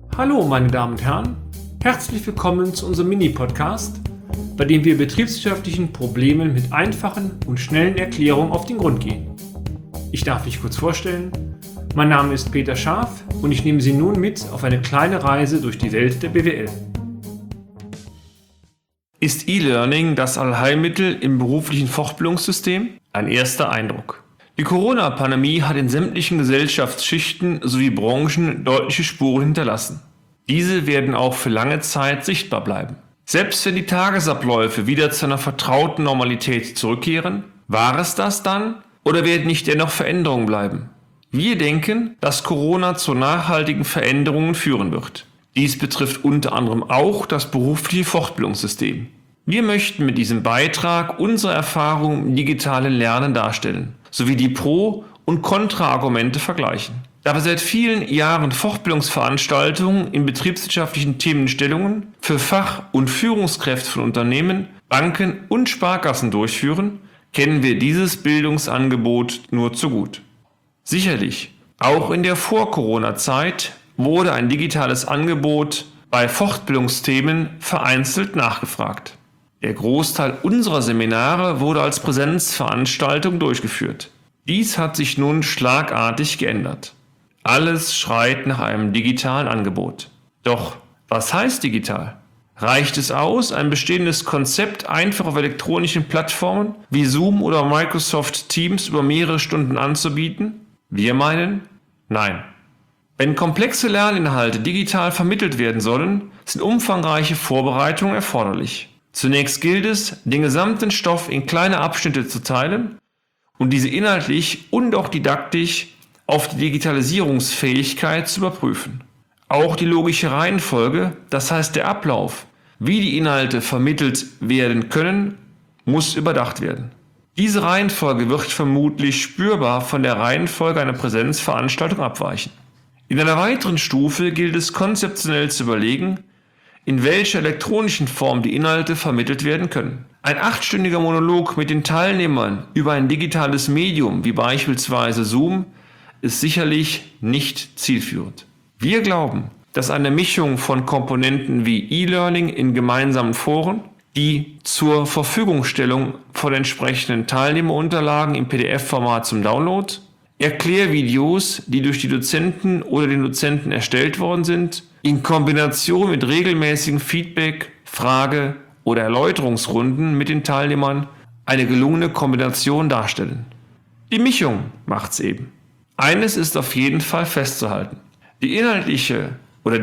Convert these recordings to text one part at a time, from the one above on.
Hallo meine Damen und Herren, herzlich willkommen zu unserem Mini-Podcast, bei dem wir betriebswirtschaftlichen Problemen mit einfachen und schnellen Erklärungen auf den Grund gehen. Ich darf mich kurz vorstellen, mein Name ist Peter Scharf und ich nehme Sie nun mit auf eine kleine Reise durch die Welt der BWL. Ist E-Learning das Allheilmittel im beruflichen Fortbildungssystem? Ein erster Eindruck. Die Corona-Pandemie hat in sämtlichen Gesellschaftsschichten sowie Branchen deutliche Spuren hinterlassen. Diese werden auch für lange Zeit sichtbar bleiben. Selbst wenn die Tagesabläufe wieder zu einer vertrauten Normalität zurückkehren, war es das dann oder werden nicht dennoch Veränderungen bleiben? Wir denken, dass Corona zu nachhaltigen Veränderungen führen wird. Dies betrifft unter anderem auch das berufliche Fortbildungssystem. Wir möchten mit diesem Beitrag unsere Erfahrungen im digitalen Lernen darstellen, sowie die Pro- und Kontraargumente vergleichen. Da wir seit vielen Jahren Fortbildungsveranstaltungen in betriebswirtschaftlichen Themenstellungen für Fach- und Führungskräfte von Unternehmen, Banken und Sparkassen durchführen, kennen wir dieses Bildungsangebot nur zu gut. Sicherlich, auch in der Vor-Corona-Zeit wurde ein digitales Angebot bei Fortbildungsthemen vereinzelt nachgefragt. Der Großteil unserer Seminare wurde als Präsenzveranstaltung durchgeführt. Dies hat sich nun schlagartig geändert. Alles schreit nach einem digitalen Angebot. Doch, was heißt digital? Reicht es aus, ein bestehendes Konzept einfach auf elektronischen Plattformen wie Zoom oder Microsoft Teams über mehrere Stunden anzubieten? Wir meinen, nein. Wenn komplexe Lerninhalte digital vermittelt werden sollen, sind umfangreiche Vorbereitungen erforderlich. Zunächst gilt es, den gesamten Stoff in kleine Abschnitte zu teilen und diese inhaltlich und auch didaktisch auf die Digitalisierungsfähigkeit zu überprüfen. Auch die logische Reihenfolge, das heißt der Ablauf, wie die Inhalte vermittelt werden können, muss überdacht werden. Diese Reihenfolge wird vermutlich spürbar von der Reihenfolge einer Präsenzveranstaltung abweichen. In einer weiteren Stufe gilt es konzeptionell zu überlegen, in welcher elektronischen Form die Inhalte vermittelt werden können. Ein 8-stündiger Monolog mit den Teilnehmern über ein digitales Medium wie beispielsweise Zoom ist sicherlich nicht zielführend. Wir glauben, dass eine Mischung von Komponenten wie E-Learning in gemeinsamen Foren, die zur Verfügungstellung von entsprechenden Teilnehmerunterlagen im PDF-Format zum Download, Erklärvideos, die durch die Dozenten oder den Dozenten erstellt worden sind, in Kombination mit regelmäßigen Feedback-, Frage- oder Erläuterungsrunden mit den Teilnehmern eine gelungene Kombination darstellen. Die Mischung macht's eben. Eines ist auf jeden Fall festzuhalten. Der inhaltliche,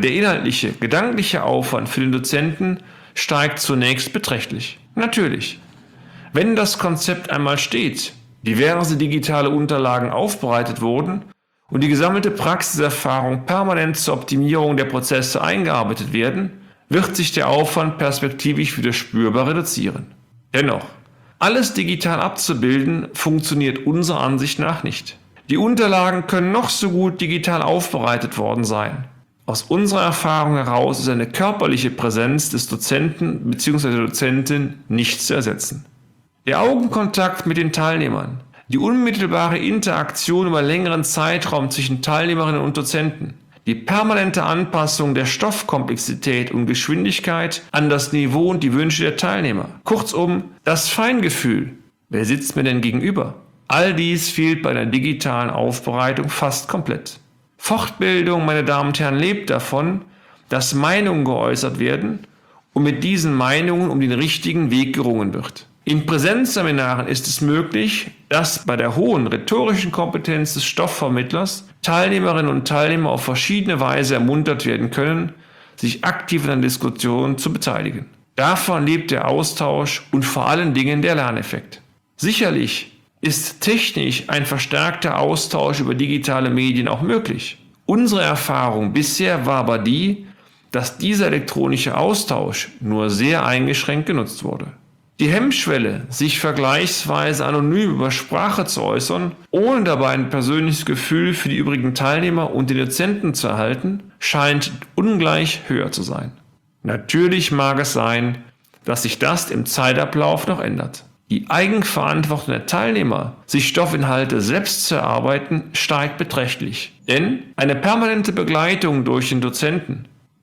gedankliche Aufwand für den Dozenten steigt zunächst beträchtlich. Natürlich. Wenn das Konzept einmal steht, diverse digitale Unterlagen aufbereitet wurden und die gesammelte Praxiserfahrung permanent zur Optimierung der Prozesse eingearbeitet werden, wird sich der Aufwand perspektivisch wieder spürbar reduzieren. Dennoch, alles digital abzubilden, funktioniert unserer Ansicht nach nicht. Die Unterlagen können noch so gut digital aufbereitet worden sein. Aus unserer Erfahrung heraus ist eine körperliche Präsenz des Dozenten bzw. der Dozentin nicht zu ersetzen. Der Augenkontakt mit den Teilnehmern, die unmittelbare Interaktion über längeren Zeitraum zwischen Teilnehmerinnen und Dozenten, die permanente Anpassung der Stoffkomplexität und Geschwindigkeit an das Niveau und die Wünsche der Teilnehmer. Kurzum, das Feingefühl. Wer sitzt mir denn gegenüber? All dies fehlt bei der digitalen Aufbereitung fast komplett. Fortbildung, meine Damen und Herren, lebt davon, dass Meinungen geäußert werden und mit diesen Meinungen um den richtigen Weg gerungen wird. In Präsenzseminaren ist es möglich, dass bei der hohen rhetorischen Kompetenz des Stoffvermittlers Teilnehmerinnen und Teilnehmer auf verschiedene Weise ermuntert werden können, sich aktiv in der Diskussion zu beteiligen. Davon lebt der Austausch und vor allen Dingen der Lerneffekt. Sicherlich ist technisch ein verstärkter Austausch über digitale Medien auch möglich. Unsere Erfahrung bisher war aber die, dass dieser elektronische Austausch nur sehr eingeschränkt genutzt wurde. Die Hemmschwelle, sich vergleichsweise anonym über Sprache zu äußern, ohne dabei ein persönliches Gefühl für die übrigen Teilnehmer und den Dozenten zu erhalten, scheint ungleich höher zu sein. Natürlich mag es sein, dass sich das im Zeitablauf noch ändert. Die Eigenverantwortung der Teilnehmer, sich Stoffinhalte selbst zu erarbeiten, steigt beträchtlich. Denn eine permanente Begleitung durch den Dozenten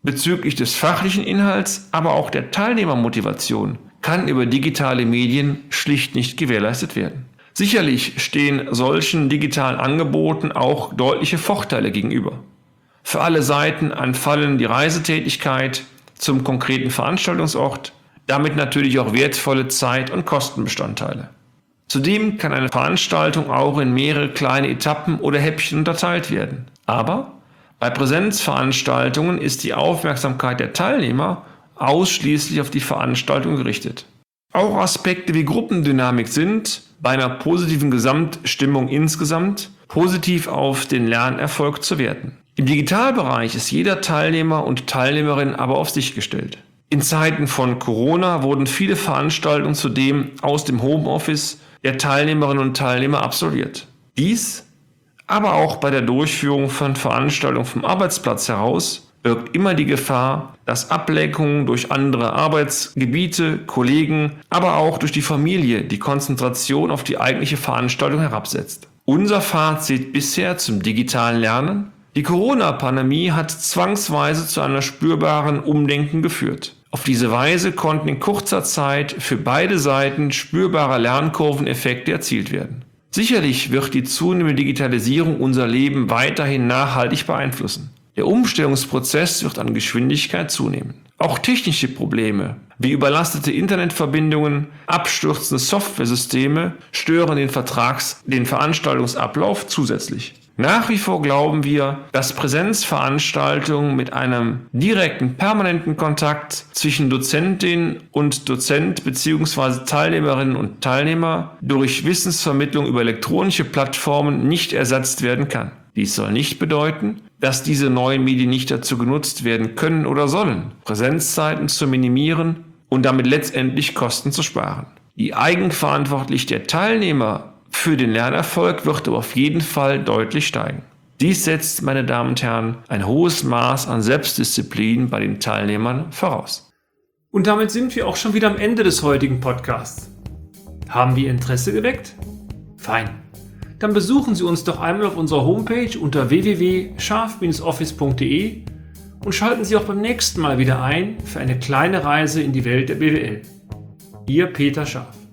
bezüglich des fachlichen Inhalts, aber auch der Teilnehmermotivation kann über digitale Medien schlicht nicht gewährleistet werden. Sicherlich stehen solchen digitalen Angeboten auch deutliche Vorteile gegenüber. Für alle Seiten anfallen die Reisetätigkeit zum konkreten Veranstaltungsort, damit natürlich auch wertvolle Zeit- und Kostenbestandteile. Zudem kann eine Veranstaltung auch in mehrere kleine Etappen oder Häppchen unterteilt werden. Aber bei Präsenzveranstaltungen ist die Aufmerksamkeit der Teilnehmer ausschließlich auf die Veranstaltung gerichtet. Auch Aspekte wie Gruppendynamik sind bei einer positiven Gesamtstimmung insgesamt positiv auf den Lernerfolg zu werten. Im Digitalbereich ist jeder Teilnehmer und Teilnehmerin aber auf sich gestellt. In Zeiten von Corona wurden viele Veranstaltungen zudem aus dem Homeoffice der Teilnehmerinnen und Teilnehmer absolviert. Dies, aber auch bei der Durchführung von Veranstaltungen vom Arbeitsplatz heraus, birgt immer die Gefahr, dass Ablenkungen durch andere Arbeitsgebiete, Kollegen, aber auch durch die Familie die Konzentration auf die eigentliche Veranstaltung herabsetzt. Unser Fazit bisher zum digitalen Lernen: Die Corona-Pandemie hat zwangsweise zu einer spürbaren Umdenken geführt. Auf diese Weise konnten in kurzer Zeit für beide Seiten spürbare Lernkurveneffekte erzielt werden. Sicherlich wird die zunehmende Digitalisierung unser Leben weiterhin nachhaltig beeinflussen. Der Umstellungsprozess wird an Geschwindigkeit zunehmen. Auch technische Probleme wie überlastete Internetverbindungen, abstürzende Softwaresysteme stören den Veranstaltungsablauf zusätzlich. Nach wie vor glauben wir, dass Präsenzveranstaltungen mit einem direkten, permanenten Kontakt zwischen Dozentin und Dozent bzw. Teilnehmerinnen und Teilnehmer durch Wissensvermittlung über elektronische Plattformen nicht ersetzt werden kann. Dies soll nicht bedeuten, dass diese neuen Medien nicht dazu genutzt werden können oder sollen, Präsenzzeiten zu minimieren und damit letztendlich Kosten zu sparen. Die Eigenverantwortlichkeit der Teilnehmer für den Lernerfolg wird aber auf jeden Fall deutlich steigen. Dies setzt, meine Damen und Herren, ein hohes Maß an Selbstdisziplin bei den Teilnehmern voraus. Und damit sind wir auch schon wieder am Ende des heutigen Podcasts. Haben wir Interesse geweckt? Fein. Dann besuchen Sie uns doch einmal auf unserer Homepage unter www.scharf-office.de und schalten Sie auch beim nächsten Mal wieder ein für eine kleine Reise in die Welt der BWL. Ihr Peter Scharf.